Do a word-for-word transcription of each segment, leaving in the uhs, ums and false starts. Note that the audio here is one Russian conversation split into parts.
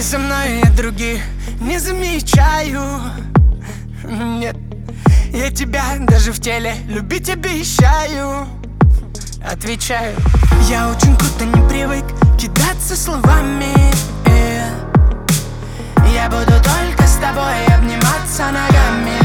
со мной, я других не замечаю. Нет, я тебя даже в теле любить обещаю. Отвечаю, я очень круто не привык кидаться словами. э. Я буду только с тобой обниматься ногами.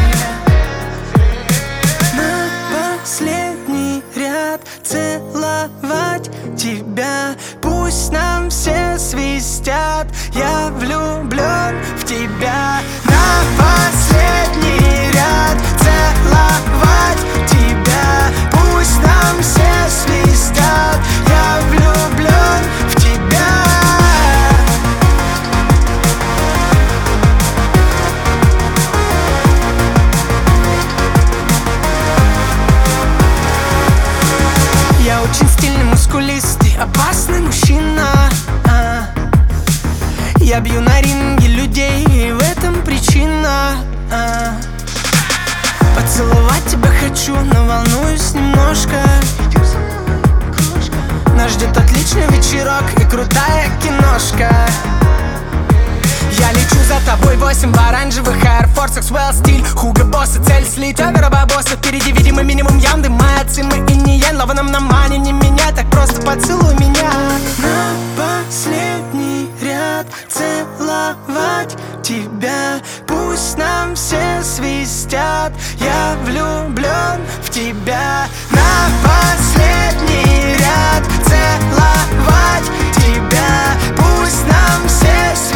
На последний ряд целовать тебя. Пусть нам все свистят, я влюблен в тебя. На последний ряд целовать тебя. Пусть нам все свистят, я влюблен в тебя. Я очень стильный, мускулистый, опасный мужчина. а. Я бью на ринге людей, и в этом причина. а. Поцеловать тебя хочу, но волнуюсь немножко. Нас ждет отличный вечерок и крутая киношка. Я лечу за тобой, восемь в оранжевых Air Force, Swell стиль, Hugo Boss, цель слить овера бабоса. Впереди видимый минимум ям, дыма, цимы и не ян. Лава нам на мане, не меня, так просто поцелуй меня. На последний ряд целовать тебя. Пусть нам все свистят, я влюблен в тебя. На последний ряд целовать тебя. Пусть нам все свистят.